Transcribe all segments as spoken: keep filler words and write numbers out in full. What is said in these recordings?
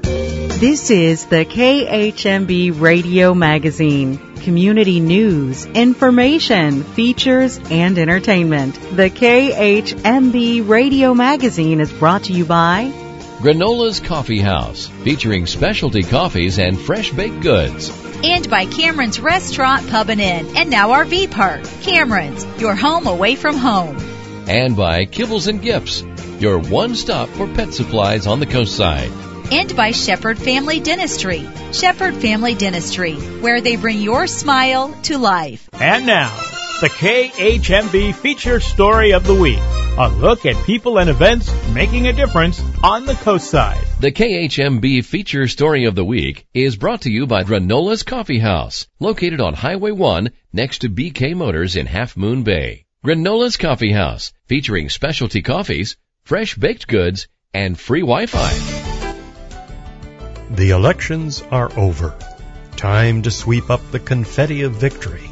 This is the K H M B Radio Magazine. Community news, information, features, and entertainment. The K H M B Radio Magazine is brought to you by Granola's Coffee House, featuring specialty coffees and fresh baked goods. And by Cameron's Restaurant, Pub and Inn, and now R V Park. Cameron's, your home away from home. And by Kibbles and Gifts, your one stop for pet supplies on the coast side. And by Shepherd Family Dentistry. Shepherd Family Dentistry, where they bring your smile to life. And now, the K H M B Feature Story of the Week. A look at people and events making a difference on the coast side. The K H M B Feature Story of the Week is brought to you by Granola's Coffee House, located on Highway one next to B K Motors in Half Moon Bay. Granola's Coffee House, featuring specialty coffees, fresh baked goods, and free Wi-Fi. The elections are over. Time to sweep up the confetti of victory.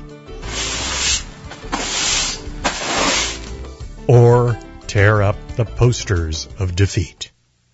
Or tear up the posters of defeat.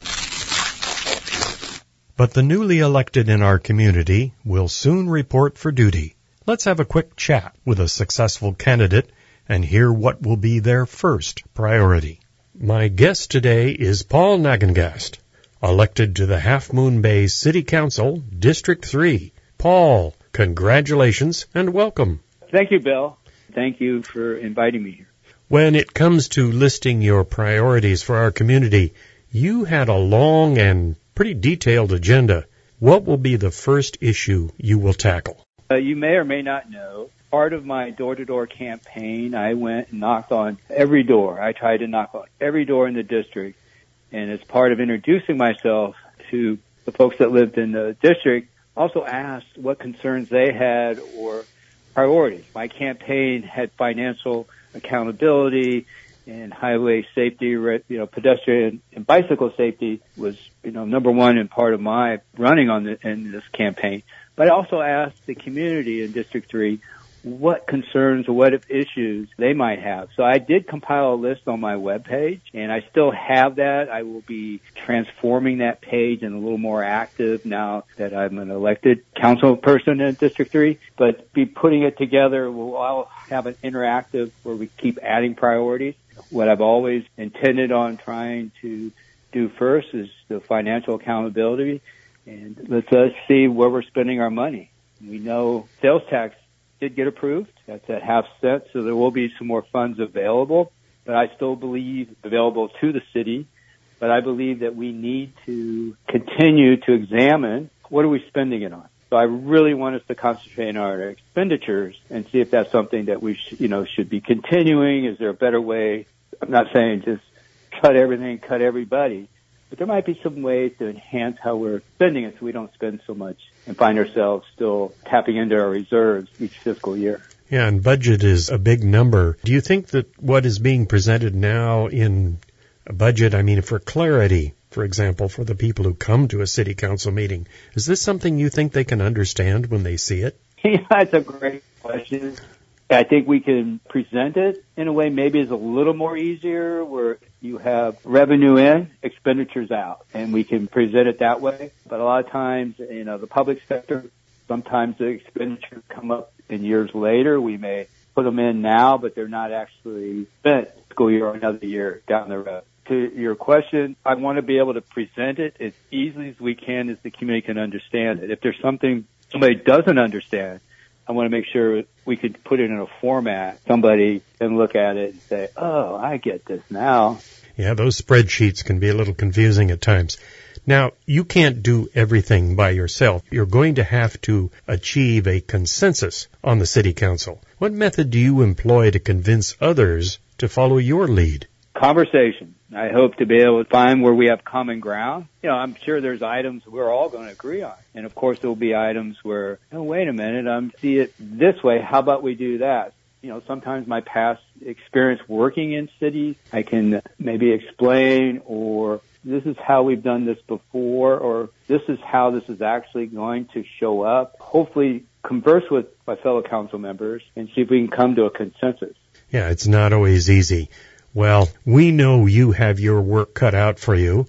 But the newly elected in our community will soon report for duty. Let's have a quick chat with a successful candidate and hear what will be their first priority. My guest today is Paul Nagengast, elected to the Half Moon Bay City Council, District three. Paul, congratulations and welcome. Thank you, Bill. Thank you for inviting me here. When it comes to listing your priorities for our community, you had a long and pretty detailed agenda. What will be the first issue you will tackle? Uh, you may or may not know, part of my door-to-door campaign, I went and knocked on every door. I tried to knock on every door in the district. And as part of introducing myself to the folks that lived in the district, also asked what concerns they had or priorities. My campaign had financial accountability and highway safety, you know, pedestrian and bicycle safety was, you know, number one in part of my running on the, in this campaign. But I also asked the community in District three what concerns or what issues they might have. So I did compile a list on my webpage, and I still have that. I will be transforming that page and a little more active now that I'm an elected council person in District three, but be putting it together. We'll all have an interactive where we keep adding priorities. What I've always intended on trying to do first is the financial accountability, and let's uh, see where we're spending our money. We know sales tax did get approved. That's at half cent, so there will be some more funds available. But I still believe available to the city. But I believe that we need to continue to examine what are we spending it on. So I really want us to concentrate on our expenditures and see if that's something that we sh- you know should be continuing. Is there a better way? I'm not saying just cut everything, cut everybody. But there might be some ways to enhance how we're spending it so we don't spend so much and find ourselves still tapping into our reserves each fiscal year. Yeah, and budget is a big number. Do you think that what is being presented now in a budget, I mean, for clarity, for example, for the people who come to a city council meeting, is this something you think they can understand when they see it? Yeah, that's a great question. I think we can present it in a way maybe is a little more easier where you have revenue in, expenditures out, and we can present it that way. But a lot of times, you know, the public sector, sometimes the expenditures come up in years later. We may put them in now, but they're not actually spent school year or another year down the road. To your question, I want to be able to present it as easily as we can as the community can understand it. If there's something somebody doesn't understand, I want to make sure we could put it in a format. Somebody can look at it and say, oh, I get this now. Yeah, those spreadsheets can be a little confusing at times. Now, you can't do everything by yourself. You're going to have to achieve a consensus on the city council. What method do you employ to convince others to follow your lead? Conversation. I hope to be able to find where we have common ground. You know, I'm sure there's items we're all going to agree on. And, of course, there will be items where, oh, wait a minute, I um, see it this way. How about we do that? You know, sometimes my past experience working in cities, I can maybe explain, or this is how we've done this before, or this is how this is actually going to show up. Hopefully converse with my fellow council members and see if we can come to a consensus. Yeah, it's not always easy. Well, we know you have your work cut out for you,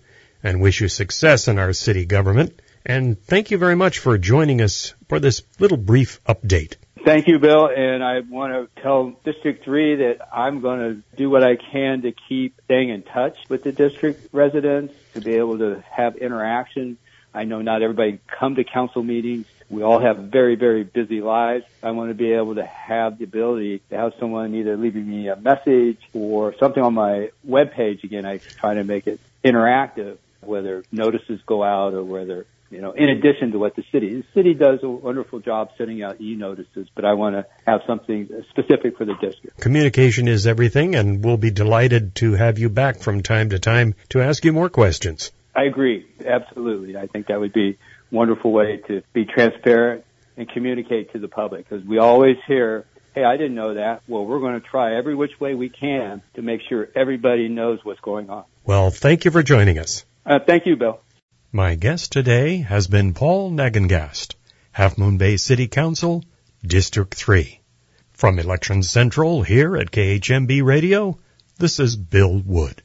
and wish you success in our city government. And thank you very much for joining us for this little brief update. Thank you, Bill, and I want to tell District three that I'm going to do what I can to keep staying in touch with the district residents, to be able to have interaction. I know not everybody come to council meetings. We all have very, very busy lives. I want to be able to have the ability to have someone either leaving me a message or something on my webpage. Again, I try to make it interactive, whether notices go out or whether, you know, in addition to what the city, the city does a wonderful job sending out e-notices, but I want to have something specific for the district. Communication is everything, and we'll be delighted to have you back from time to time to ask you more questions. I agree. Absolutely. I think that would be a wonderful way to be transparent and communicate to the public, because we always hear, hey, I didn't know that. Well, we're going to try every which way we can to make sure everybody knows what's going on. Well, thank you for joining us. Uh, thank you, Bill. My guest today has been Paul Nagengast, Half Moon Bay City Council, District three. From Election Central here at K H M B Radio, this is Bill Wood.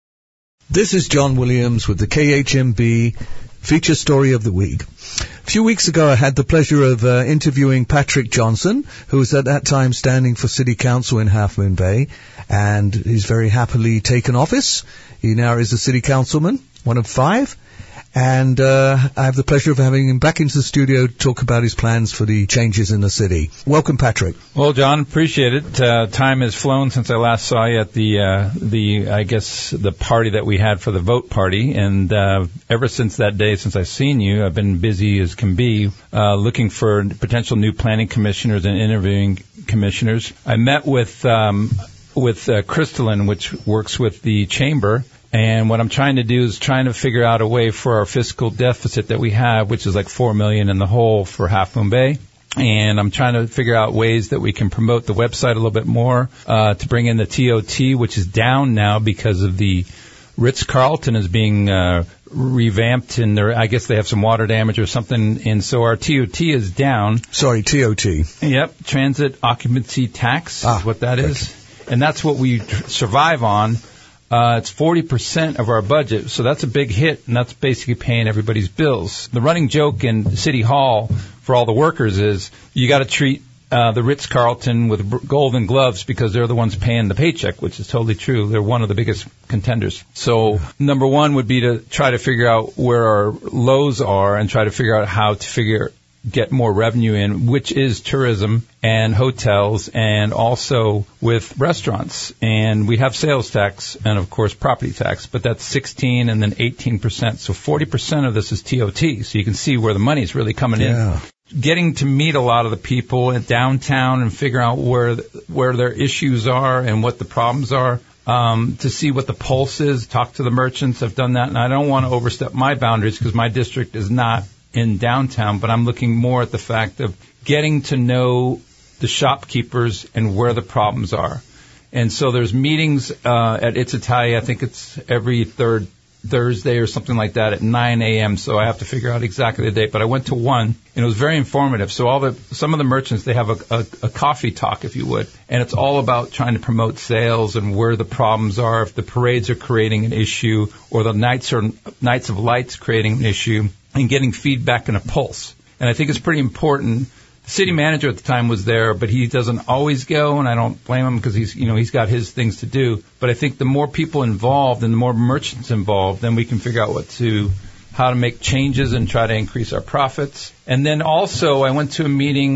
This is John Williams with the K H M B Feature Story of the Week. A few weeks ago, I had the pleasure of uh, interviewing Patrick Johnson, who was at that time standing for City Council in Half Moon Bay, and he's very happily taken office. He now is a City Councilman, one of five. And uh, I have the pleasure of having him back into the studio to talk about his plans for the changes in the city. Welcome, Patrick. Well, John, appreciate it. Uh, time has flown since I last saw you at the, uh, the I guess, the party that we had for the vote party. And uh, ever since that day, since I've seen you, I've been busy as can be, uh, looking for potential new planning commissioners and interviewing commissioners. I met with um, with uh, Crystalline, which works with the chamber. And what I'm trying to do is trying to figure out a way for our fiscal deficit that we have, which is like four million dollars in the hole for Half Moon Bay. And I'm trying to figure out ways that we can promote the website a little bit more, uh, to bring in the T O T, which is down now because of the Ritz-Carlton is being, uh, revamped, and there, I guess they have some water damage or something. And so our T O T is down. Sorry, T O T. Yep. Transit Occupancy Tax ah, is what that right. is. And that's what we tr- survive on. Uh, it's forty percent of our budget, so that's a big hit, and that's basically paying everybody's bills. The running joke in City Hall for all the workers is you got to treat uh, the Ritz-Carlton with golden gloves because they're the ones paying the paycheck, which is totally true. They're one of the biggest contenders. So number one would be to try to figure out where our lows are and try to figure out how to figure get more revenue in, which is tourism and hotels and also with restaurants. And we have sales tax and, of course, property tax, but that's sixteen and then eighteen percent. So forty percent of this is T O T. So you can see where the money is really coming yeah. in. Getting to meet a lot of the people in downtown and figure out where where their issues are and what the problems are. Um, to see what the pulse is, talk to the merchants. I've done that, and I don't want to overstep my boundaries because my district is not in downtown, but I'm looking more at the fact of getting to know the shopkeepers and where the problems are. And so there's meetings uh, at It's Italia. I think it's every third Thursday or something like that at nine a.m. So I have to figure out exactly the date. But I went to one, and it was very informative. So all the some of the merchants, they have a, a, a coffee talk, if you would, and it's all about trying to promote sales and where the problems are, if the parades are creating an issue or the nights or nights of lights creating an issue, and getting feedback and a pulse. And I think it's pretty important. The city manager at the time was there, but he doesn't always go, and I don't blame him because he's, you know, he's got his things to do. But I think the more people involved and the more merchants involved, then we can figure out what to, how to make changes and try to increase our profits. And then also I went to a meeting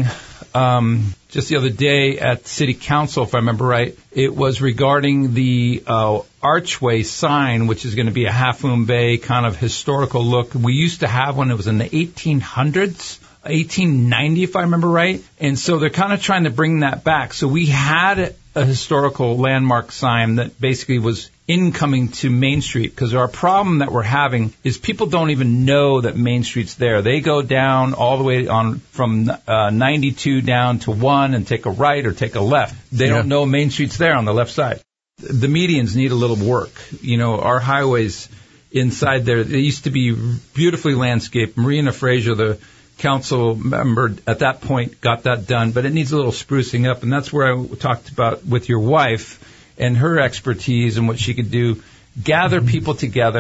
um, just the other day at City Council, if I remember right. It was regarding the uh, archway sign, which is going to be a Half Moon Bay kind of historical look. We used to have one. It was in the eighteen hundreds. eighteen ninety, if I remember right. And so they're kind of trying to bring that back. So we had a historical landmark sign that basically was incoming to Main Street, because our problem that we're having is people don't even know that Main Street's there. They go down all the way on from uh, ninety-two down to one and take a right or take a left. They yeah. don't know Main Street's there on the left side. The medians need a little work. You know, our highways inside there, they used to be beautifully landscaped. Marina Fraser, the council member at that point, got that done, but it needs a little sprucing up, and that's where I talked about with your wife and her expertise and what she could do. Gather people together,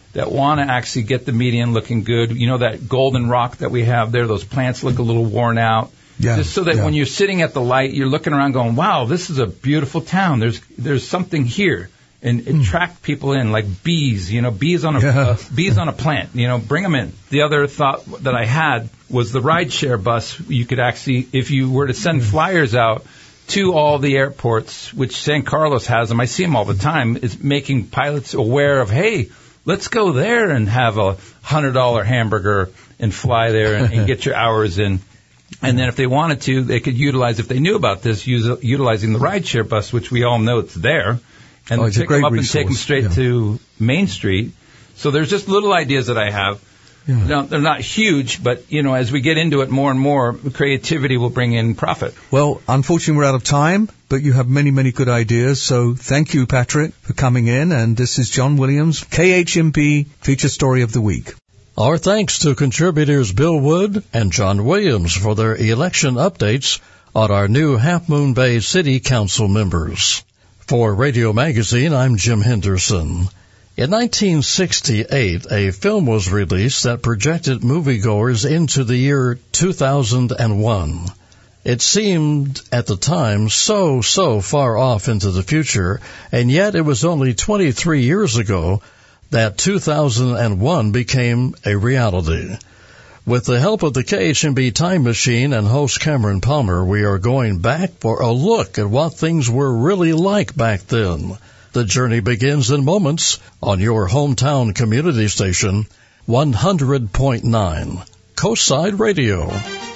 that want to actually get the median looking good. You know, that golden rock that we have there, those plants look a little worn out. Yeah, just so that yeah. when you're sitting at the light, you're looking around going, wow, this is a beautiful town. There's there's something here. And mm. attract people in like bees, you know, bees on a yeah. uh, bees on a plant, you know, bring them in. The other thought that I had was the rideshare bus. You could actually, if you were to send flyers out to all the airports, which San Carlos has them, I see them all the time, is making pilots aware of, hey, let's go there and have a one hundred dollars hamburger and fly there and, and get your hours in. And then if they wanted to, they could utilize, if they knew about this, use, utilizing the rideshare bus, which we all know it's there, and oh, pick them up resource. and take them straight yeah. to Main Street. So there's just little ideas that I have. Yeah. Now, they're not huge, but, you know, as we get into it more and more, creativity will bring in profit. Well, unfortunately, we're out of time, but you have many, many good ideas. So thank you, Patrick, for coming in. And this is John Williams, K H M B Feature Story of the Week. Our thanks to contributors Bill Wood and John Williams for their election updates on our new Half Moon Bay City Council members. For Radio Magazine, I'm Jim Henderson. In nineteen sixty-eight, a film was released that projected moviegoers into the year two thousand one. It seemed at the time so, so far off into the future, and yet it was only twenty-three years ago that two thousand one became a reality. With the help of the K H M B Time Machine and host Cameron Palmer, we are going back for a look at what things were really like back then. The journey begins in moments on your hometown community station, one hundred point nine, Coastside Radio.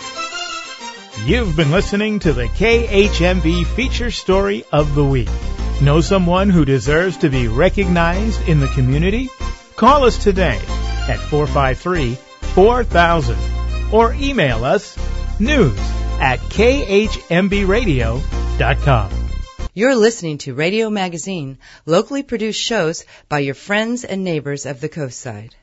You've been listening to the K H M B Feature Story of the Week. Know someone who deserves to be recognized in the community? Call us today at four five three, four thousand or email us news at k h m b radio dot com. You're listening to Radio Magazine, locally produced shows by your friends and neighbors of the Coastside.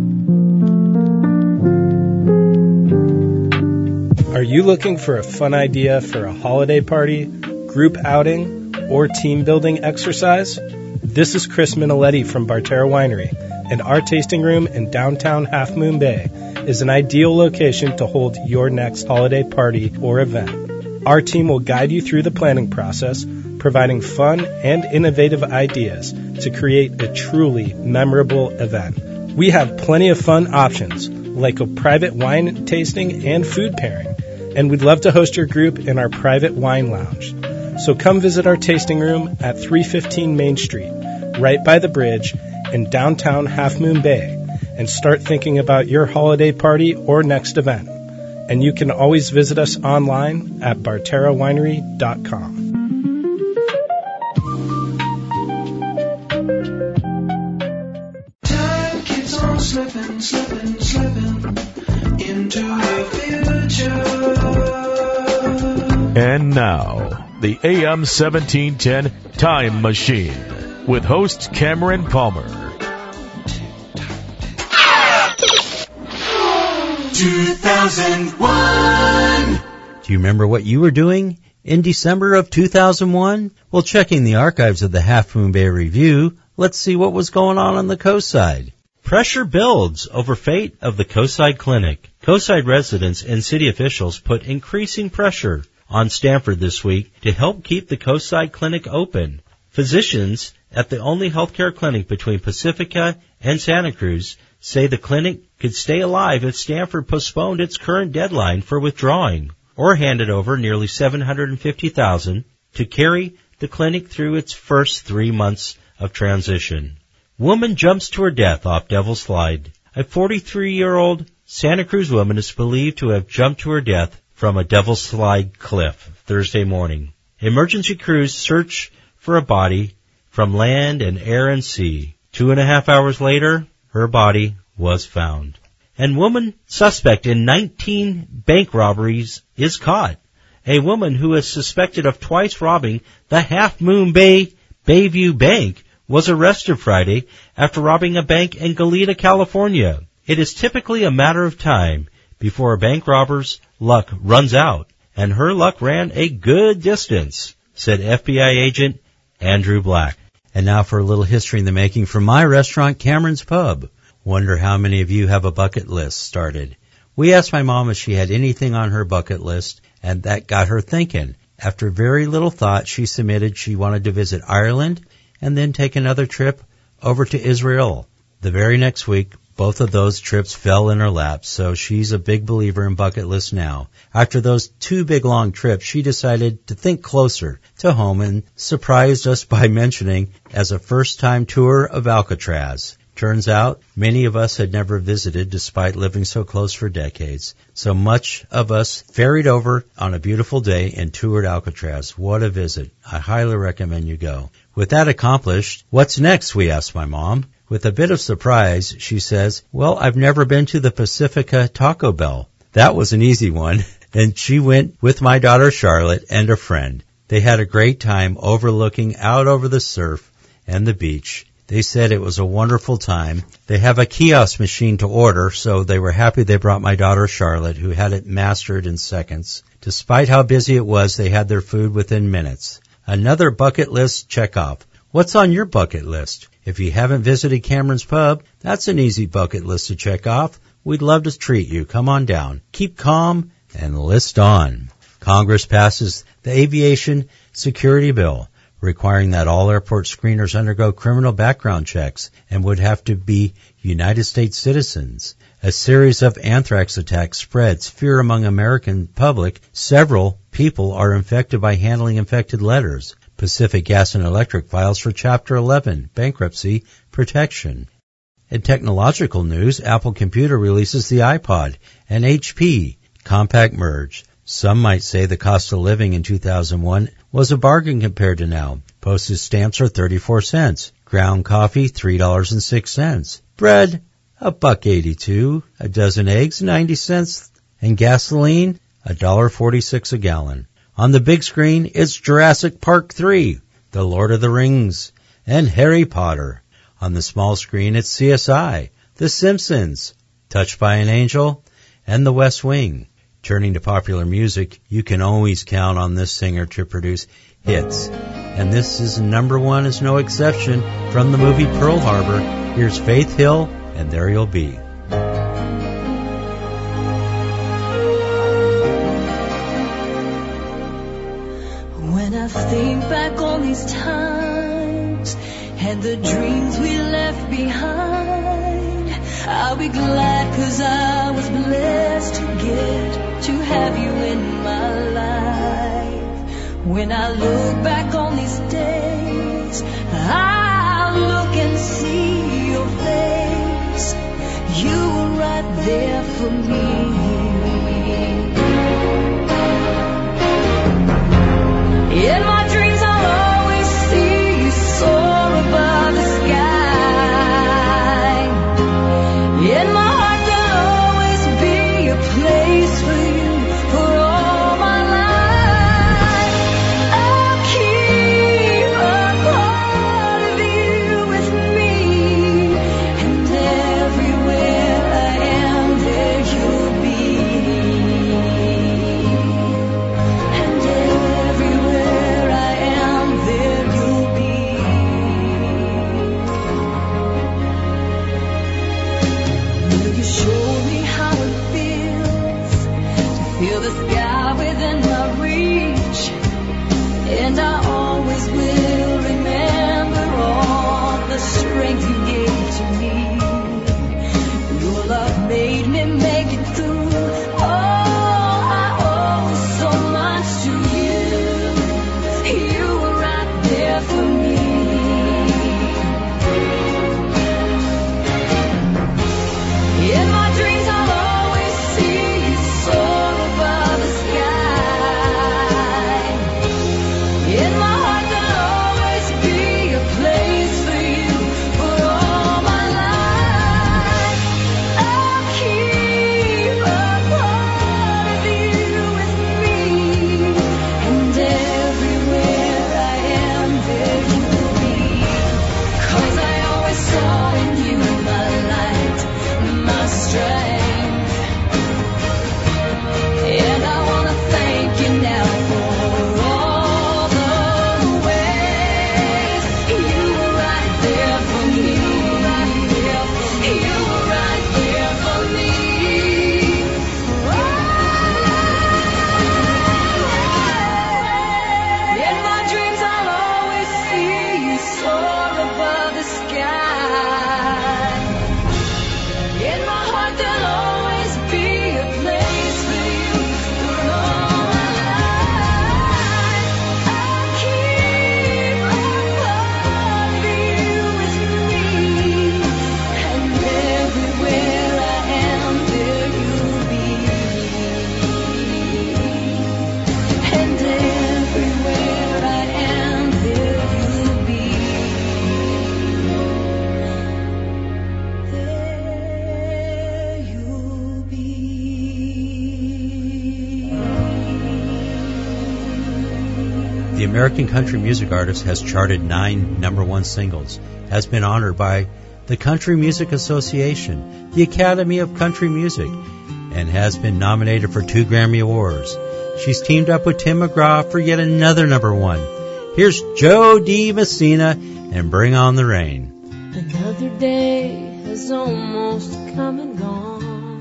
Are you looking for a fun idea for a holiday party, group outing, or team building exercise? This is Chris Minoletti from Barterra Winery, and our tasting room in downtown Half Moon Bay is an ideal location to hold your next holiday party or event. Our team will guide you through the planning process, providing fun and innovative ideas to create a truly memorable event. We have plenty of fun options, like a private wine tasting and food pairing, and we'd love to host your group in our private wine lounge. So come visit our tasting room at three fifteen Main Street, right by the bridge in downtown Half Moon Bay, and start thinking about your holiday party or next event. And you can always visit us online at barterra winery dot com. Time keeps on slipping, slipping, slipping into the future. And now, the A M seventeen ten Time Machine with host Cameron Palmer. two thousand one. Do you remember what you were doing in December of two thousand one? Well, checking the archives of the Half Moon Bay Review, let's see what was going on on the Coastside. Pressure builds over fate of the Coastside Clinic. Coastside residents and city officials put increasing pressure on Stanford this week to help keep the Coastside Clinic open. Physicians at the only healthcare clinic between Pacifica and Santa Cruz say the clinic could stay alive if Stanford postponed its current deadline for withdrawing or handed over nearly seven hundred fifty thousand dollars to carry the clinic through its first three months of transition. Woman jumps to her death off Devil's Slide. A forty-three-year-old Santa Cruz woman is believed to have jumped to her death from a Devil's Slide cliff Thursday morning. Emergency crews search for a body from land and air and sea. Two and a half hours later, her body was found. And woman suspect in nineteen bank robberies is caught. A woman who is suspected of twice robbing the Half Moon Bay Bayview Bank was arrested Friday after robbing a bank in Goleta, California. It is typically a matter of time before a bank robber's luck runs out, and her luck ran a good distance, said F B I agent Andrew Black. And now for a little history in the making from my restaurant, Cameron's Pub. Wonder how many of you have a bucket list started. We asked my mom if she had anything on her bucket list, and that got her thinking. After very little thought, she submitted she wanted to visit Ireland and then take another trip over to Israel. The very next week, both of those trips fell in her lap, so she's a big believer in bucket lists now. After those two big long trips, she decided to think closer to home and surprised us by mentioning as a first-time tour of Alcatraz. Turns out, many of us had never visited despite living so close for decades. So much of us ferried over on a beautiful day and toured Alcatraz. What a visit. I highly recommend you go. With that accomplished, what's next, we asked my mom. With a bit of surprise, she says, well, I've never been to the Pacifica Taco Bell. That was an easy one. And she went with my daughter Charlotte and a friend. They had a great time overlooking out over the surf and the beach. They said it was a wonderful time. They have a kiosk machine to order, so they were happy they brought my daughter Charlotte, who had it mastered in seconds. Despite how busy it was, they had their food within minutes. Another bucket list check off. What's on your bucket list? If you haven't visited Cameron's Pub, that's an easy bucket list to check off. We'd love to treat you. Come on down. Keep calm and list on. Congress passes the Aviation Security Bill, requiring that all airport screeners undergo criminal background checks and would have to be United States citizens. A series of anthrax attacks spreads fear among American public. Several people are infected by handling infected letters. Pacific Gas and Electric files for Chapter eleven, bankruptcy protection. In technological news, Apple Computer releases the iPod and H P compact merge. Some might say the cost of living in two thousand one was a bargain compared to now. Postage stamps are thirty-four cents. Ground coffee, three dollars and six cents. Bread, a buck eighty-two. A dozen eggs, ninety cents. And gasoline, a dollar forty-six a gallon. On the big screen, it's Jurassic Park three, The Lord of the Rings, and Harry Potter. On the small screen, it's C S I, The Simpsons, Touched by an Angel, and The West Wing. Turning to popular music, you can always count on this singer to produce hits. And this is number one is no exception from the movie Pearl Harbor. Here's Faith Hill, and There You'll Be. When I think back on these times and the dreams we left behind, I'll be glad 'cause I was blessed to get to have you in my life. When I look back on these days, I'll look and see your face. You were right there for me. In my dreams I'll always see you soar above the sky. In my heart there'll always be a place for you for all my life. I'll keep a part of you with me, and everywhere I am there you'll be. And everywhere I am there you'll be. Will you show me how it feels to feel the sky within my reach? And I always will remember all the strength you gave to me. Your love made me make it through. Oh, I owe so much to you. You were right there for me. In my dreams I'll always see you soar above the The American country music artist has charted nine number one singles, has been honored by the Country Music Association, the Academy of Country Music, and has been nominated for two Grammy Awards. She's teamed up with Tim McGraw for yet another number one. Here's Joe D. Messina and Bring On the Rain. Another day has almost come and gone.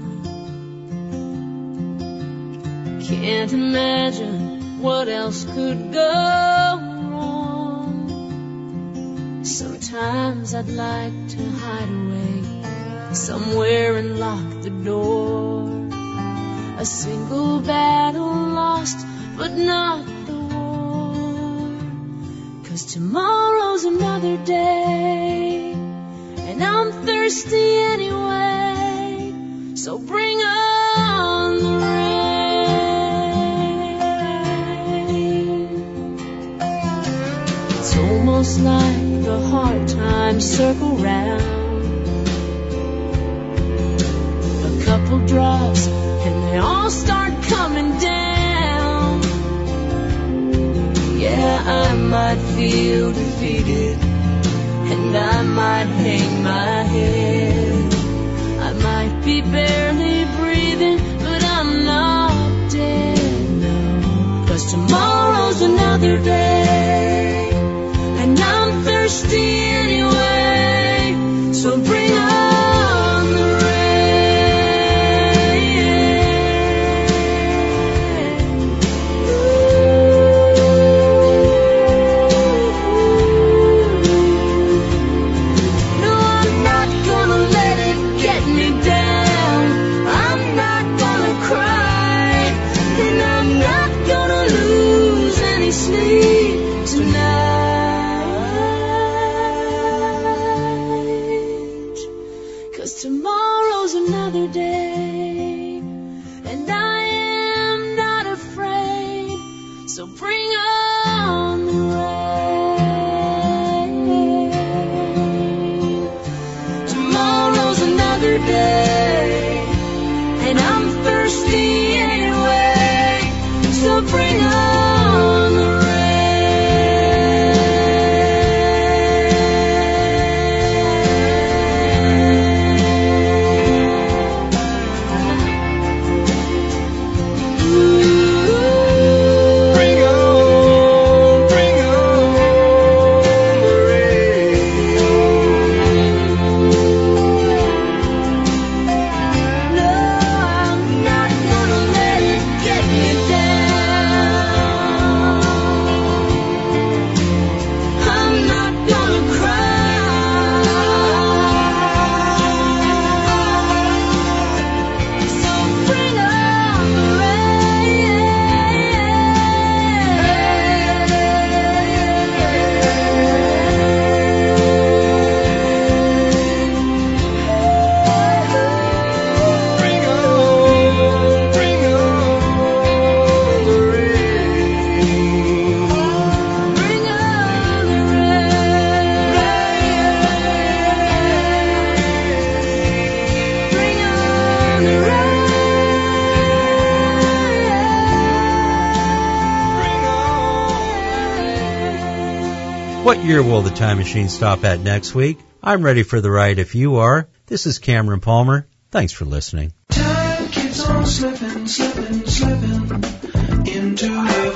Can't imagine what else could go wrong. Sometimes I'd like to hide away somewhere and lock the door. A single battle lost, but not the war. 'Cause tomorrow's another day, and I'm thirsty anyway. So bring on the rain. It's almost like the hard times circle round. A couple drops and they all start coming down. Yeah, I might feel defeated, and I might hang my head. I might be barely breathing, but I'm not dead, no. 'Cause tomorrow's another day, and I'm thirsty anyway. So bring on the rain. Tomorrow's another day, and I am not afraid. So bring on the rain. Tomorrow's another day, and I'm thirsty anyway. So bring on the rain. What year will the time machine stop at next week? I'm ready for the ride if you are. This is Cameron Palmer. Thanks for listening. Time keeps on slipping, slipping, slipping into the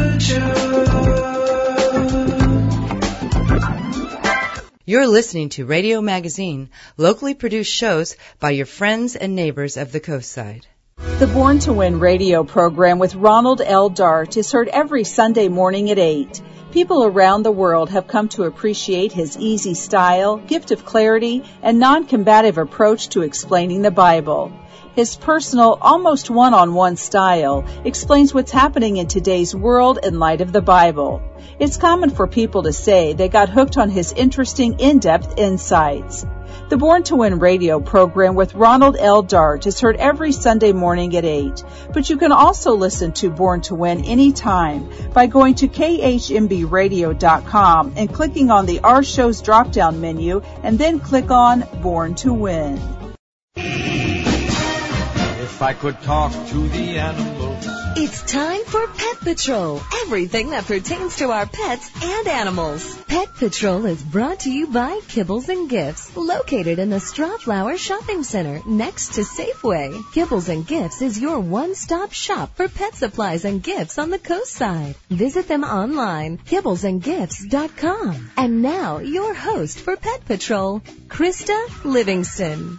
future. You're listening to Radio Magazine, locally produced shows by your friends and neighbors of the coastside. The Born to Win radio program with Ronald L. Dart is heard every Sunday morning at eight. People around the world have come to appreciate his easy style, gift of clarity, and non-combative approach to explaining the Bible. His personal, almost one-on-one style explains what's happening in today's world in light of the Bible. It's common for people to say they got hooked on his interesting, in-depth insights. The Born to Win radio program with Ronald L. Dart is heard every Sunday morning at eight. But you can also listen to Born to Win anytime by going to K H M B radio dot com and clicking on the Our Shows drop-down menu and then click on Born to Win. If I could talk to the animals, It's time for Pet Patrol, everything that pertains to our pets and animals. Pet Patrol is brought to you by Kibbles and Gifts, located in the Strawflower Shopping Center next to Safeway. Kibbles and Gifts is your one-stop shop for pet supplies and gifts on the coast side. Visit them online, kibbles and gifts dot com. And now, your host for Pet Patrol, Krista Livingston.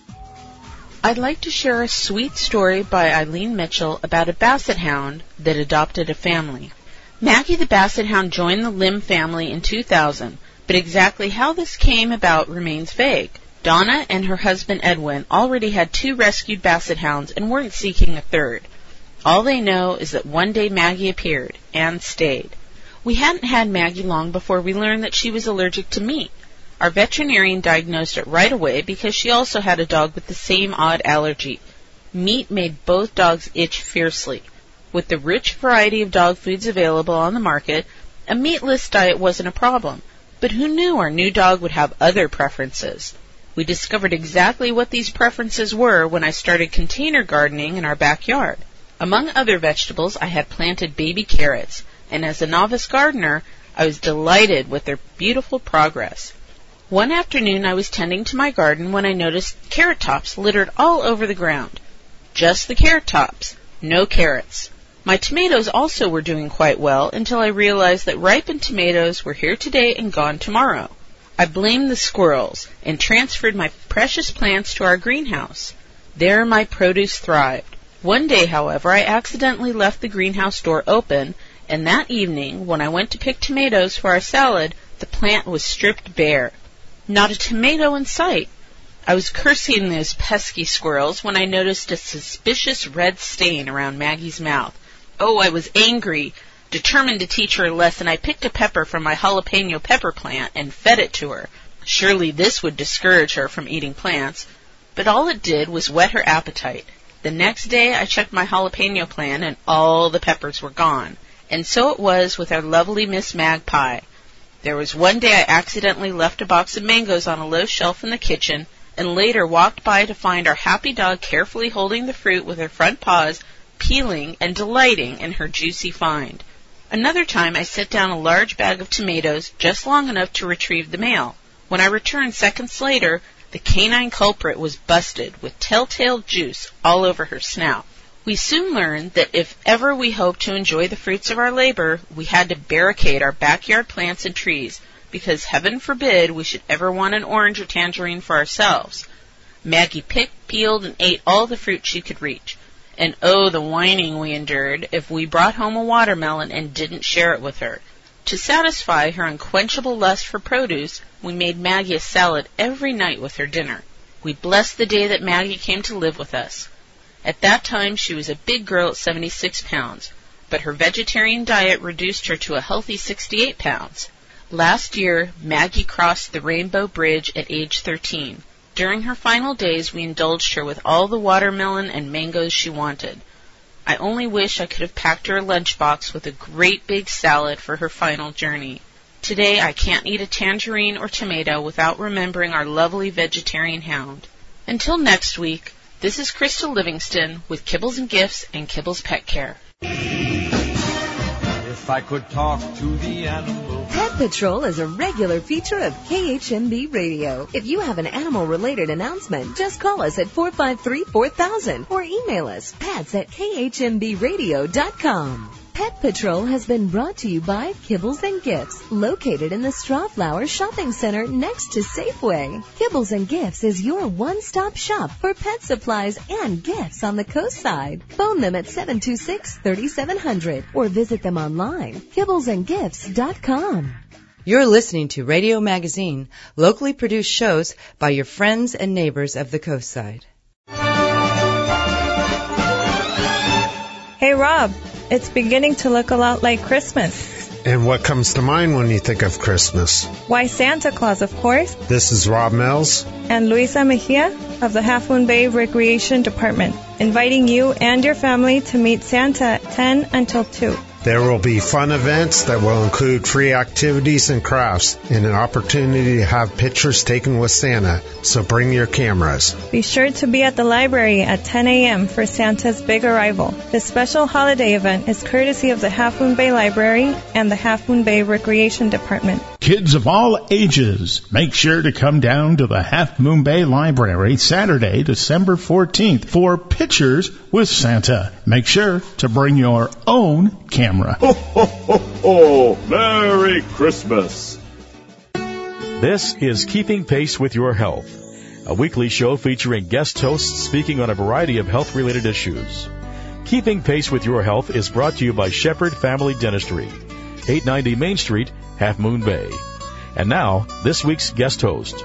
I'd like to share a sweet story by Eileen Mitchell about a basset hound that adopted a family. Maggie the basset hound joined the Lim family in two thousand, but exactly how this came about remains vague. Donna and her husband Edwin already had two rescued basset hounds and weren't seeking a third. All they know is that one day Maggie appeared and stayed. We hadn't had Maggie long before we learned that she was allergic to meat. Our veterinarian diagnosed it right away because she also had a dog with the same odd allergy. Meat made both dogs itch fiercely. With the rich variety of dog foods available on the market, a meatless diet wasn't a problem. But who knew our new dog would have other preferences? We discovered exactly what these preferences were when I started container gardening in our backyard. Among other vegetables, I had planted baby carrots, and as a novice gardener, I was delighted with their beautiful progress. One afternoon I was tending to my garden when I noticed carrot tops littered all over the ground. Just the carrot tops, no carrots. My tomatoes also were doing quite well until I realized that ripened tomatoes were here today and gone tomorrow. I blamed the squirrels and transferred my precious plants to our greenhouse. There my produce thrived. One day, however, I accidentally left the greenhouse door open, and that evening, when I went to pick tomatoes for our salad, the plant was stripped bare. Not a tomato in sight. I was cursing those pesky squirrels when I noticed a suspicious red stain around Maggie's mouth. Oh, I was angry. Determined to teach her a lesson, I picked a pepper from my jalapeno pepper plant and fed it to her. Surely this would discourage her from eating plants, but all it did was whet her appetite. The next day I checked my jalapeno plant and all the peppers were gone. And so it was with our lovely Miss Magpie. There was one day I accidentally left a box of mangoes on a low shelf in the kitchen, and later walked by to find our happy dog carefully holding the fruit with her front paws, peeling and delighting in her juicy find. Another time I set down a large bag of tomatoes just long enough to retrieve the mail. When I returned seconds later, the canine culprit was busted with telltale juice all over her snout. We soon learned that if ever we hoped to enjoy the fruits of our labor, we had to barricade our backyard plants and trees, because heaven forbid we should ever want an orange or tangerine for ourselves. Maggie picked, peeled, and ate all the fruit she could reach. And oh, the whining we endured if we brought home a watermelon and didn't share it with her. To satisfy her unquenchable lust for produce, we made Maggie a salad every night with her dinner. We blessed the day that Maggie came to live with us. At that time, she was a big girl at seventy-six pounds, but her vegetarian diet reduced her to a healthy sixty-eight pounds. Last year, Maggie crossed the Rainbow Bridge at age thirteen. During her final days, we indulged her with all the watermelon and mangoes she wanted. I only wish I could have packed her a lunchbox with a great big salad for her final journey. Today, I can't eat a tangerine or tomato without remembering our lovely vegetarian hound. Until next week, this is Krista Livingston with Kibbles and Gifts and Kibbles Pet Care. If I could talk to the animal. Pet Patrol is a regular feature of K H M B Radio. If you have an animal-related announcement, just call us at four five three, four thousand or email us pets at k h m b radio dot com. Pet Patrol has been brought to you by Kibbles and Gifts, located in the Strawflower Shopping Center next to Safeway. Kibbles and Gifts is your one-stop shop for pet supplies and gifts on the coast side. Phone them at seven two six, three seven zero zero or visit them online, kibbles and gifts dot com. You're listening to Radio Magazine, locally produced shows by your friends and neighbors of the coast side. Hey, Rob. It's beginning to look a lot like Christmas. And what comes to mind when you think of Christmas? Why, Santa Claus, of course. This is Rob Mills and Luisa Mejia of the Half Moon Bay Recreation Department, inviting you and your family to meet Santa at ten until two. There will be fun events that will include free activities and crafts and an opportunity to have pictures taken with Santa, so bring your cameras. Be sure to be at the library at ten a.m. for Santa's big arrival. This special holiday event is courtesy of the Half Moon Bay Library and the Half Moon Bay Recreation Department. Kids of all ages, make sure to come down to the Half Moon Bay Library Saturday, December fourteenth for Pictures with Santa. Make sure to bring your own camera. Ho, ho, ho, ho! Merry Christmas! This is Keeping Pace with Your Health, a weekly show featuring guest hosts speaking on a variety of health-related issues. Keeping Pace with Your Health is brought to you by Shepherd Family Dentistry, eight ninety Main Street, Half Moon Bay. And now, this week's guest host.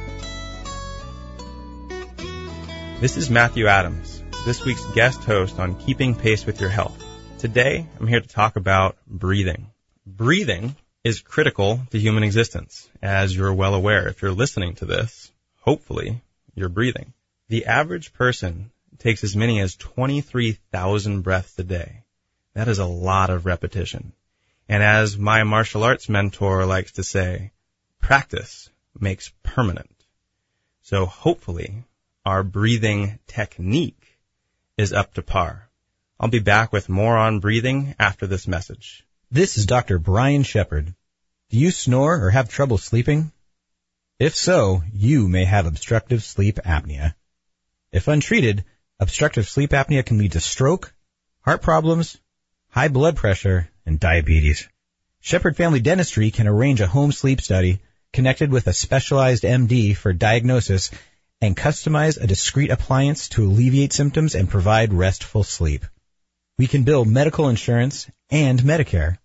This is Matthew Adams, this week's guest host on Keeping Pace with Your Health. Today, I'm here to talk about breathing. Breathing is critical to human existence, as you're well aware. If you're listening to this, hopefully you're breathing. The average person takes as many as twenty-three thousand breaths a day. That is a lot of repetition. And as my martial arts mentor likes to say, practice makes permanent. So hopefully our breathing technique is up to par. I'll be back with more on breathing after this message. This is Doctor Brian Shepherd. Do you snore or have trouble sleeping? If so, you may have obstructive sleep apnea. If untreated, obstructive sleep apnea can lead to stroke, heart problems, high blood pressure, and diabetes. Shepherd Family Dentistry can arrange a home sleep study connected with a specialized M D for diagnosis and customize a discreet appliance to alleviate symptoms and provide restful sleep. We can bill medical insurance and Medicare.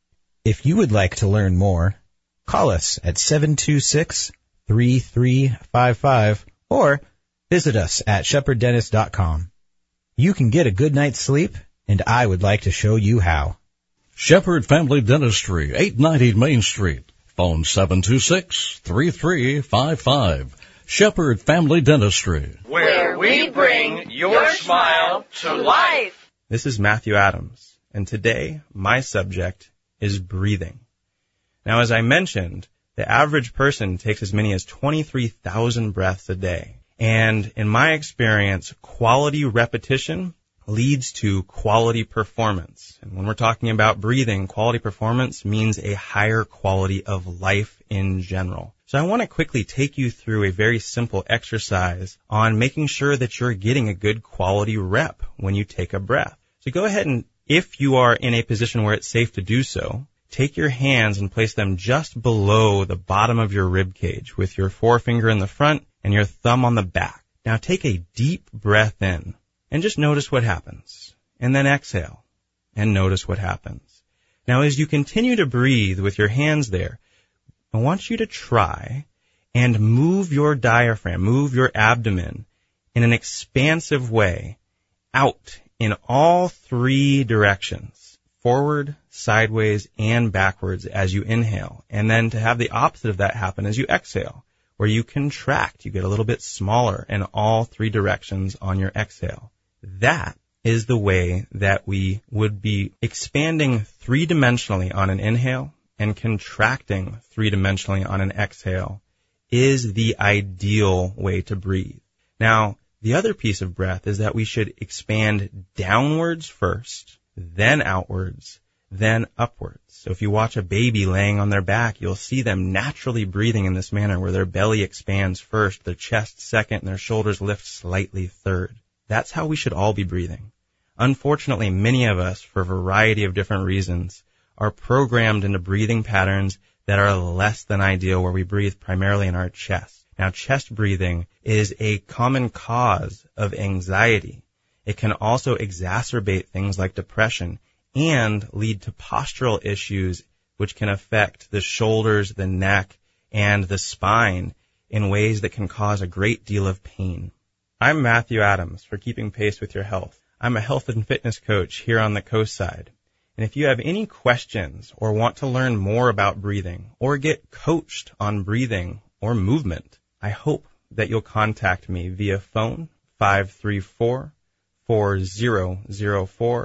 If you would like to learn more, call us at seven two six, three three five five or visit us at shepherd dentist dot com. You can get a good night's sleep, and I would like to show you how. Shepherd Family Dentistry, eight ninety Main Street. Phone seven two six, three three five five. Shepherd Family Dentistry, where we bring your smile to life. This is Matthew Adams, and today my subject is breathing. Now, as I mentioned, the average person takes as many as twenty-three thousand breaths a day. And in my experience, quality repetition leads to quality performance. And when we're talking about breathing, quality performance means a higher quality of life in general. So I want to quickly take you through a very simple exercise on making sure that you're getting a good quality rep when you take a breath. So go ahead and, if you are in a position where it's safe to do so, take your hands and place them just below the bottom of your rib cage with your forefinger in the front and your thumb on the back. Now take a deep breath in and just notice what happens. And then exhale and notice what happens. Now as you continue to breathe with your hands there, I want you to try and move your diaphragm, move your abdomen in an expansive way out in all three directions, forward, sideways, and backwards as you inhale. And then to have the opposite of that happen as you exhale, where you contract, you get a little bit smaller in all three directions on your exhale. That is the way that we would be expanding three-dimensionally on an inhale and contracting three-dimensionally on an exhale is the ideal way to breathe. Now, the other piece of breath is that we should expand downwards first, then outwards, then upwards. So if you watch a baby laying on their back, you'll see them naturally breathing in this manner where their belly expands first, their chest second, and their shoulders lift slightly third. That's how we should all be breathing. Unfortunately, many of us, for a variety of different reasons, are programmed into breathing patterns that are less than ideal, where we breathe primarily in our chest. Now, chest breathing is a common cause of anxiety. It can also exacerbate things like depression and lead to postural issues, which can affect the shoulders, the neck, and the spine in ways that can cause a great deal of pain. I'm Matthew Adams for Keeping Pace with Your Health. I'm a health and fitness coach here on the coast side. And if you have any questions or want to learn more about breathing or get coached on breathing or movement, I hope that you'll contact me via phone five three four, four zero zero four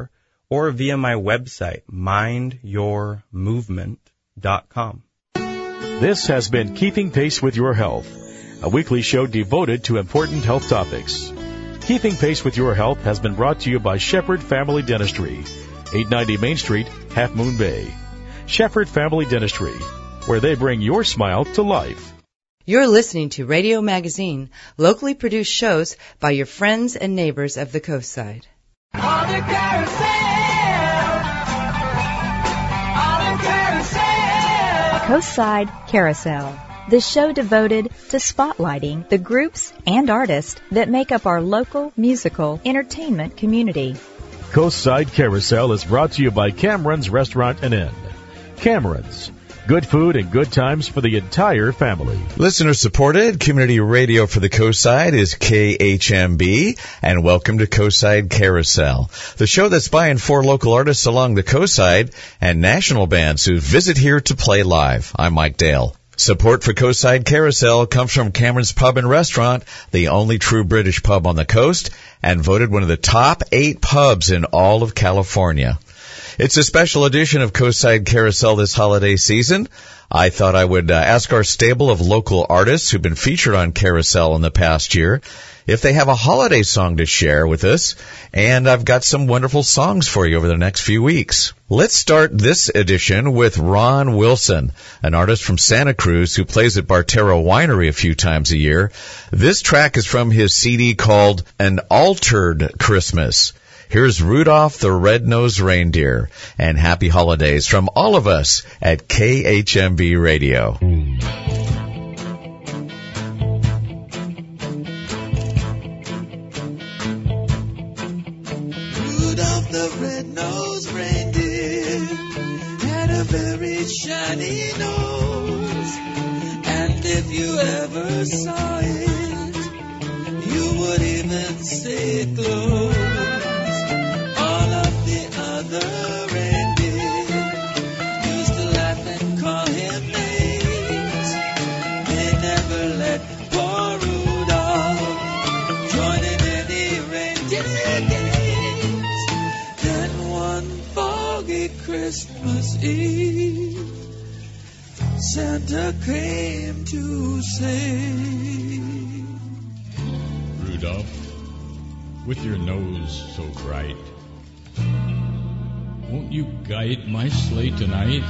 or via my website, mind your movement dot com. This has been Keeping Pace with Your Health, a weekly show devoted to important health topics. Keeping Pace with Your Health has been brought to you by Shepherd Family Dentistry, eight ninety Main Street, Half Moon Bay. Shepherd Family Dentistry, where they bring your smile to life. You're listening to Radio Magazine, locally produced shows by your friends and neighbors of the coastside. On the carousel, on the carousel. Coastside Carousel, the show devoted to spotlighting the groups and artists that make up our local musical entertainment community. Coastside Carousel is brought to you by Cameron's Restaurant and Inn. Cameron's, good food and good times for the entire family. Listener-supported community radio for the Coastside is K H M B, and welcome to Coastside Carousel, the show that's by and for local artists along the Coastside and national bands who visit here to play live. I'm Mike Dale. Support for Coastside Carousel comes from Cameron's Pub and Restaurant, the only true British pub on the coast, and voted one of the top eight pubs in all of California. It's a special edition of Coastside Carousel this holiday season. I thought I would uh, ask our stable of local artists who've been featured on Carousel in the past year if they have a holiday song to share with us, and I've got some wonderful songs for you over the next few weeks. Let's start this edition with Ron Wilson, an artist from Santa Cruz who plays at Bartero Winery a few times a year. This track is from his C D called An Altered Christmas. Here's Rudolph the Red-Nosed Reindeer, and happy holidays from all of us at K H M B Radio. Rudolph the red-nosed reindeer had a very shiny nose, and if you ever saw it, you would even say it glows. All of the other reindeer used to laugh and call him names. They never let poor Rudolph join in any reindeer games. Then one foggy Christmas Eve, Santa came to say, Rudolph, with your nose so bright, won't you guide my sleigh tonight?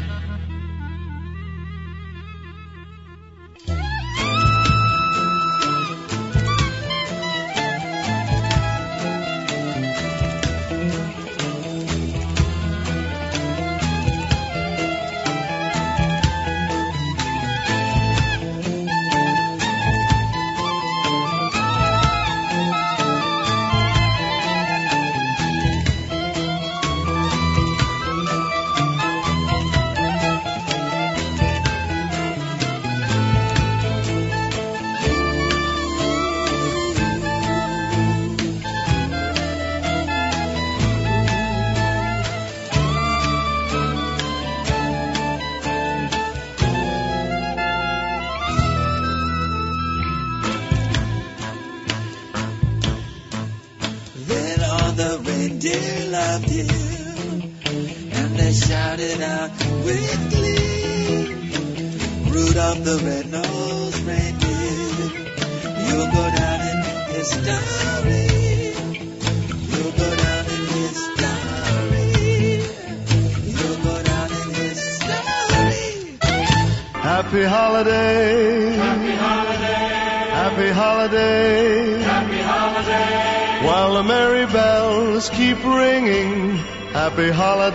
Happy holiday. Happy holiday. Happy holiday. Happy holiday. While the merry bells keep ringing, happy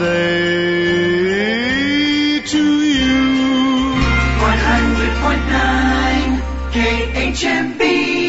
holiday to you. one hundred point nine K H M B.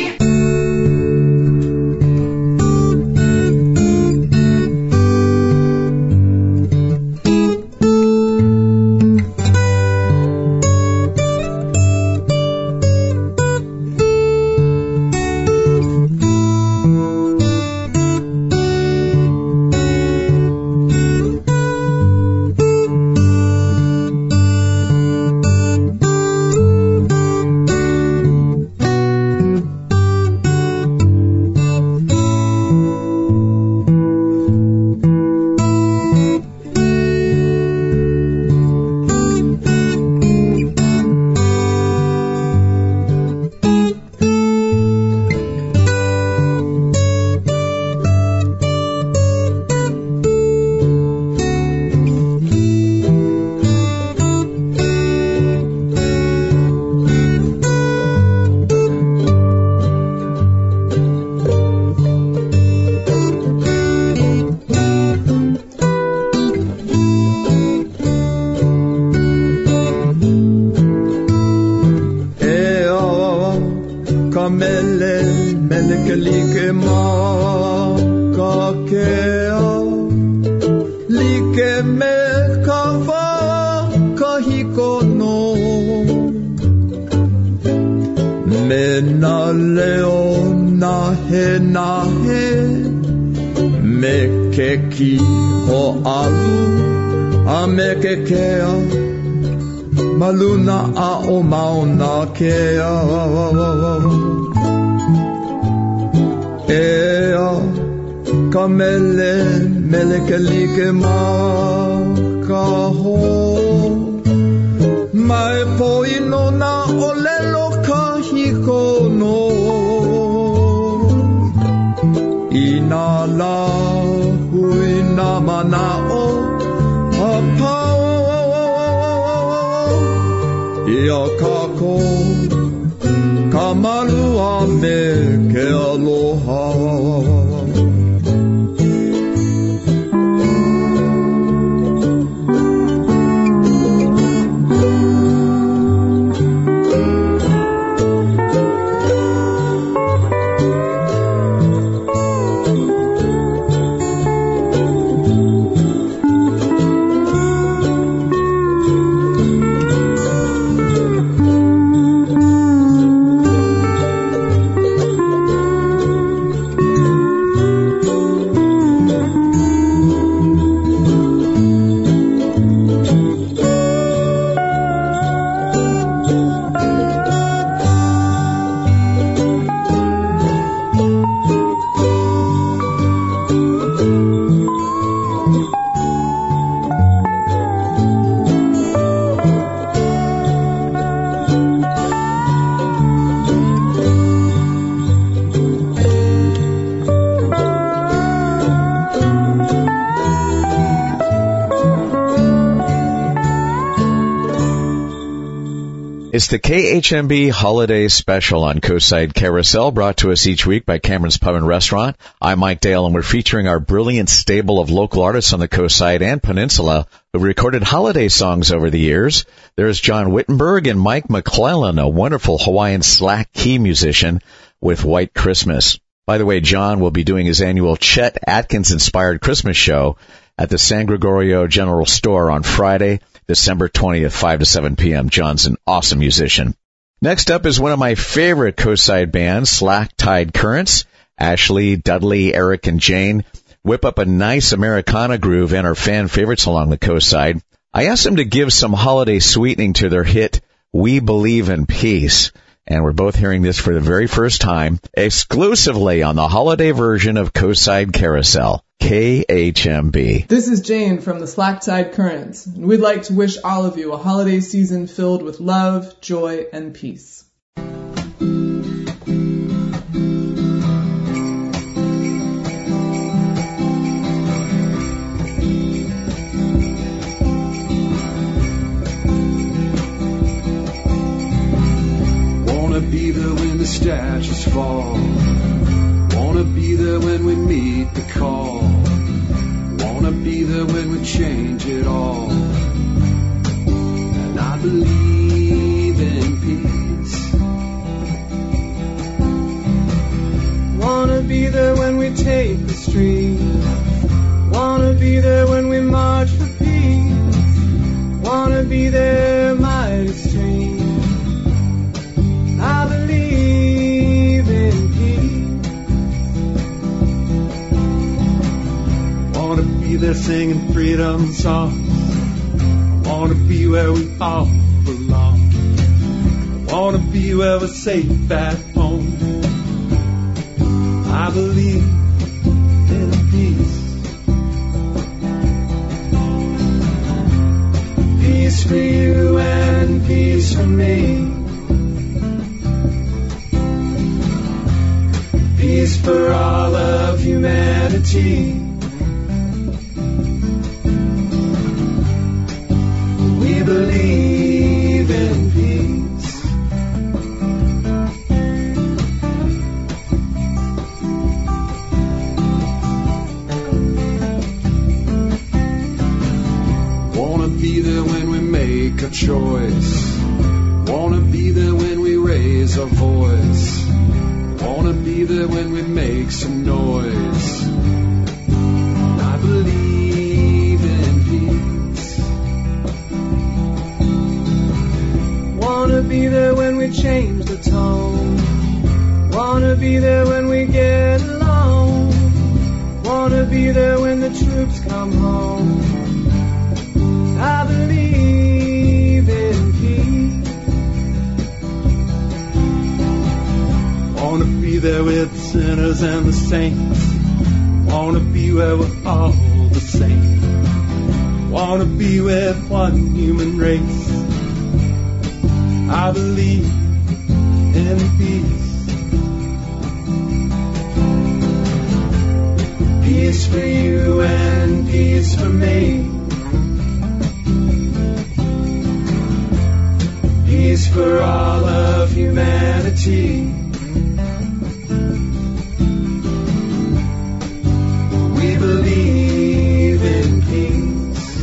kea like me ka wā ka hiko no me na leo na he na he me ke ki ho alu a me ke kea maluna a o mauna kea ea ka mele mele ke like ma ka ho mai po ino na o lelo ka hiko no ina la hui na mana o a pao ia ka ko ka malu a me ke aloha It's the K H M B Holiday Special on Coastside Carousel, brought to us each week by Cameron's Pub and Restaurant. I'm Mike Dale, and we're featuring our brilliant stable of local artists on the Coastside and Peninsula who recorded holiday songs over the years. There's John Wittenberg and Mike McClellan, a wonderful Hawaiian slack key musician with White Christmas. By the way, John will be doing his annual Chet Atkins-inspired Christmas show at the San Gregorio General Store on Friday, December twentieth, five to seven p.m. John's an awesome musician. Next up is one of my favorite Coastside bands, Slack Tide Currents. Ashley, Dudley, Eric, and Jane whip up a nice Americana groove and are fan favorites along the Coastside. I asked them to give some holiday sweetening to their hit, We Believe in Peace. And we're both hearing this for the very first time, exclusively on the holiday version of Coastside Carousel, K H M B. This is Jane from the Slack Tide Currents, and we'd like to wish all of you a holiday season filled with love, joy, and peace. Wanna be there when the statues fall. Wanna be there when we meet the call. Wanna be there when we change it all. And I believe in peace. Wanna be there when we take the street. Wanna be there when we march for peace. Wanna be there mighty extreme. I believe in peace. Wanna be there singing freedom songs. I wanna be where we all belong. I wanna be where we're safe at home. I believe in peace. Peace for you and peace for me. Peace for all of humanity. We believe in peace. Wanna be there when we make a choice. Wanna be there when we raise our voice. Wanna be there when we make some noise. we change the tone. Wanna be there when we get along. Wanna be there when the troops come home. I believe in peace. Wanna be there with the sinners and the saints. Wanna be where we're all the same. Wanna be with one human race. I believe in peace. Peace for you and peace for me. Peace for all of humanity. We believe in peace.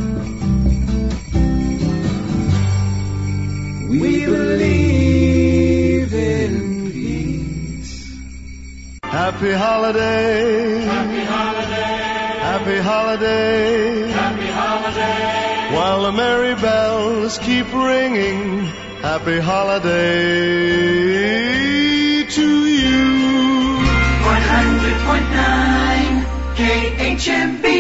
We believe in peace. Happy holiday. Happy holiday. Happy holiday. Happy holiday. While the merry bells keep ringing. Happy holiday to you. one hundred point nine K H M B.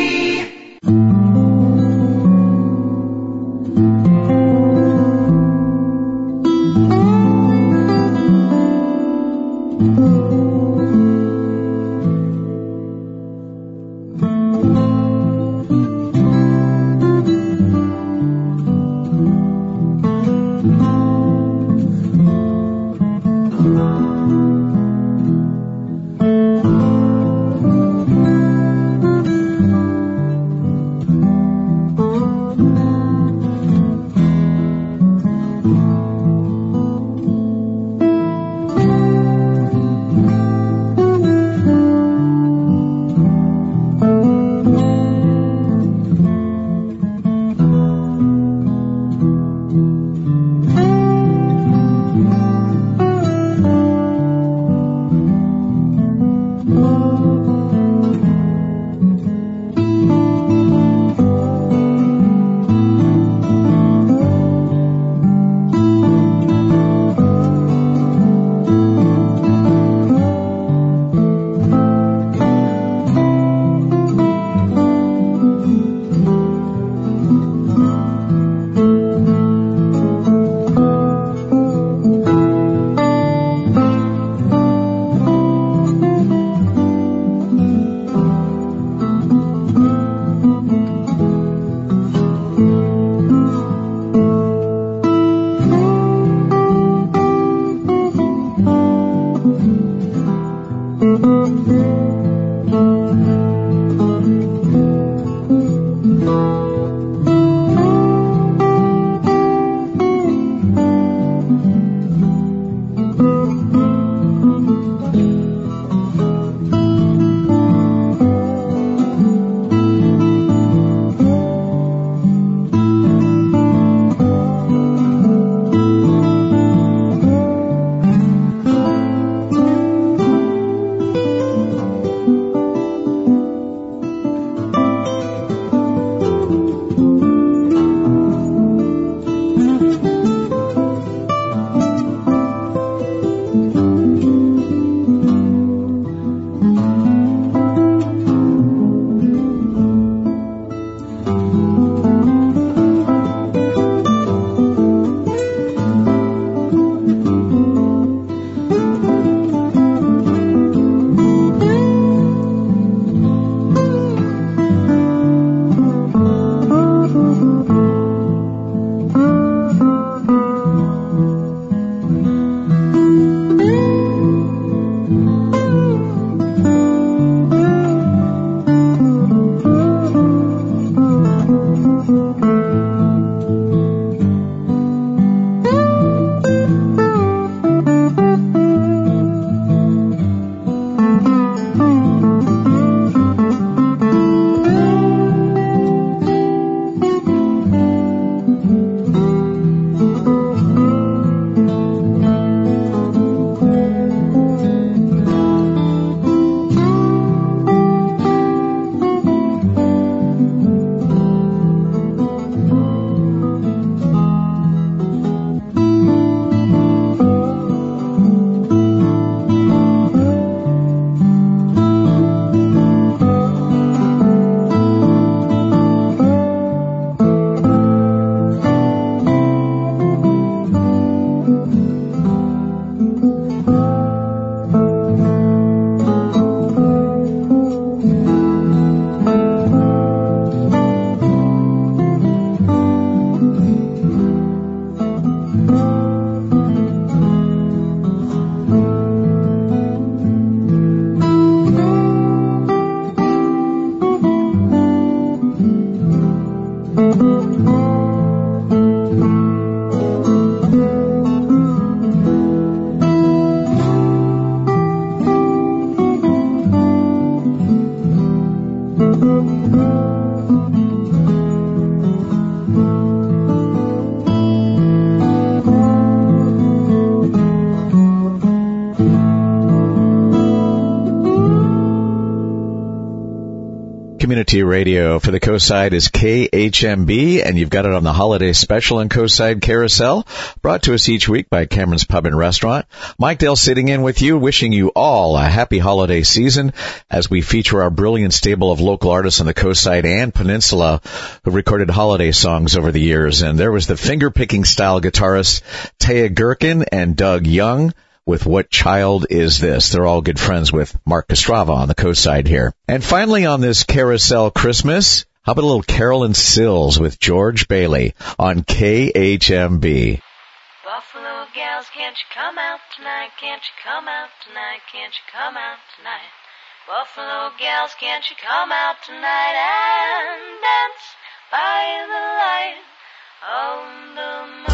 Community radio for the Coastside is K H M B, and you've got it on the holiday special on Coastside Carousel, brought to us each week by Cameron's Pub and Restaurant. Mike Dale sitting in with you, wishing you all a happy holiday season as we feature our brilliant stable of local artists on the Coastside and Peninsula who recorded holiday songs over the years. And there was the finger-picking style guitarist Taya Gherkin and Doug Young with What Child Is This? They're all good friends with Mark Kostrava on the Coastside here. And finally on this Carousel Christmas, how about a little Carolyn Sills with George Bailey on K H M B. Buffalo gals, can't you come out tonight? Can't you come out tonight? Can't you come out tonight? Buffalo gals, can't you come out tonight and dance by the light of the moon?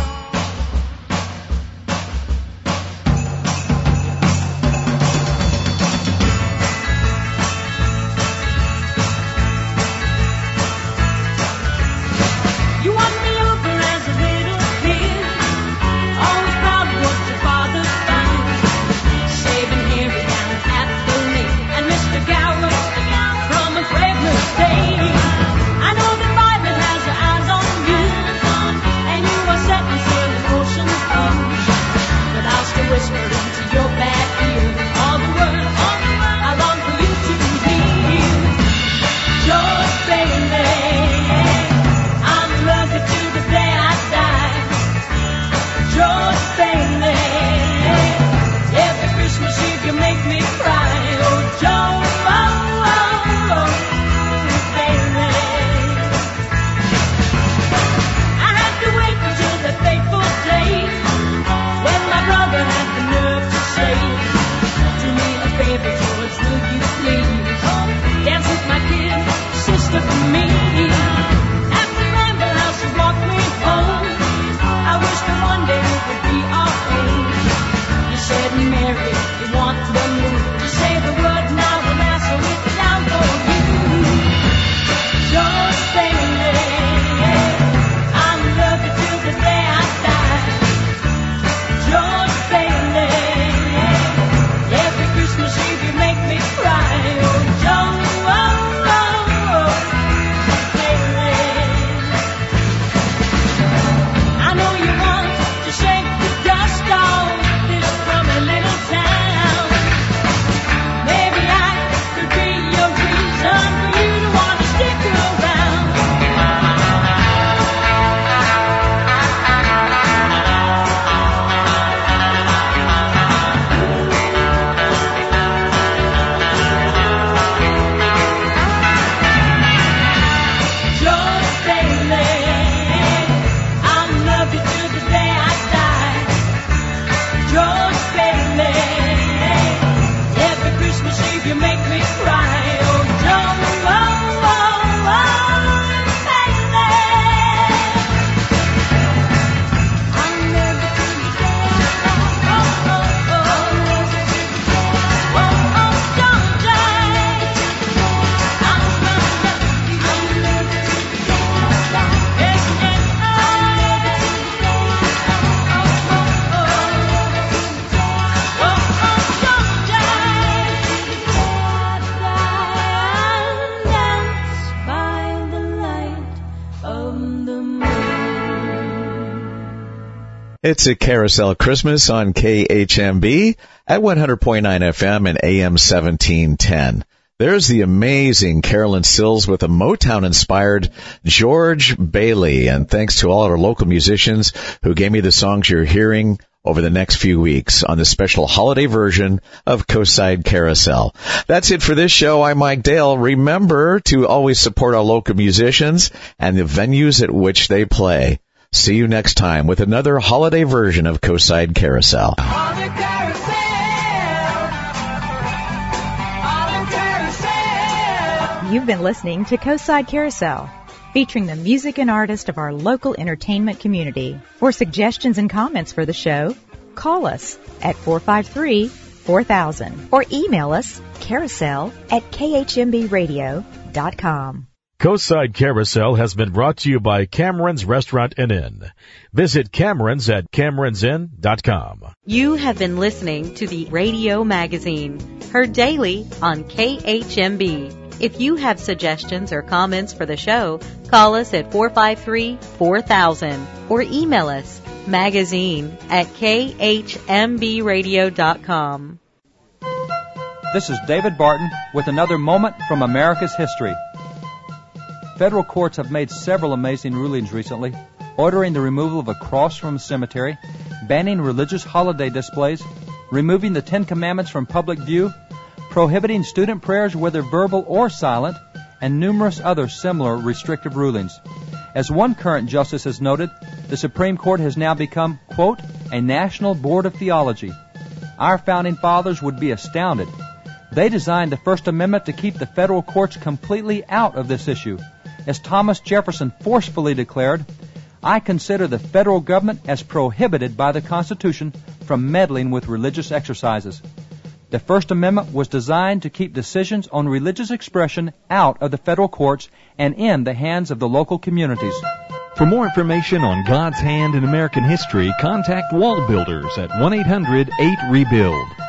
You won me over as a little kid, always proud of what your father found, saving Harry down at the lake, and Mister Gower from a fragrant day. I know the Bible has her eyes on you, and you are setting sail in ocean's blue, but I'll still whisper into your back ear all the words I long for you to hear. George Bailey, love you till the day I die. George Bailey, every Christmas Eve you make me cry. Oh, George, oh, oh, oh, Bailey. I had to wait until the fateful day when my brother had the nerve to say to me, a favor, George, will you please dance with my kid sister for me? Walk me home. I wish that one day it would be our own. You said, Mary, you want the moon. Just say the word now and I'll slow it down for you. George Bailey, I'll love you till the day I die. George Bailey, every Christmas Eve you make me cry. Oh, George, oh, oh, oh, Bailey. I know you want to shake the dust off this crummy little town. Maybe I could be your reason for you to want to stick around. George Bailey, I'll love you till the day I die. George Bailey, every Christmas Eve you make me cry. Oh, George, oh, oh, oh, Bailey, I'll love you till the day I die. Oh, oh, oh, oh, oh, George, I'll love you, I'll love you till the day I die. Yes, yes, It's a Carousel Christmas on K H M B at one hundred point nine F M and A M seventeen ten. There's the amazing Carolyn Sills with a Motown-inspired George Bailey. And thanks to all our local musicians who gave me the songs you're hearing over the next few weeks on the special holiday version of Coastside Carousel. That's it for this show. I'm Mike Dale. Remember to always support our local musicians and the venues at which they play. See you next time with another holiday version of Coastside Carousel. You've been listening to Coastside Carousel, featuring the music and artists of our local entertainment community. For suggestions and comments for the show, call us at four five three, four thousand or email us carousel at k h m b radio dot com. Coastside Carousel has been brought to you by Cameron's Restaurant and Inn. Visit Cameron's at camerons inn dot com. You have been listening to the Radio Magazine, heard daily on K H M B. If you have suggestions or comments for the show, call us at four five three, four thousand or email us magazine at k h m b radio dot com. This is David Barton with another moment from America's history. Federal courts have made several amazing rulings recently, ordering the removal of a cross from a cemetery, banning religious holiday displays, removing the Ten Commandments from public view, prohibiting student prayers whether verbal or silent, and numerous other similar restrictive rulings. As one current justice has noted, the Supreme Court has now become, quote, a national board of theology. Our founding fathers would be astounded. They designed the First Amendment to keep the federal courts completely out of this issue. As Thomas Jefferson forcefully declared, I consider the federal government as prohibited by the Constitution from meddling with religious exercises. The First Amendment was designed to keep decisions on religious expression out of the federal courts and in the hands of the local communities. For more information on God's hand in American history, contact Wall Builders at one eight hundred eight rebuild.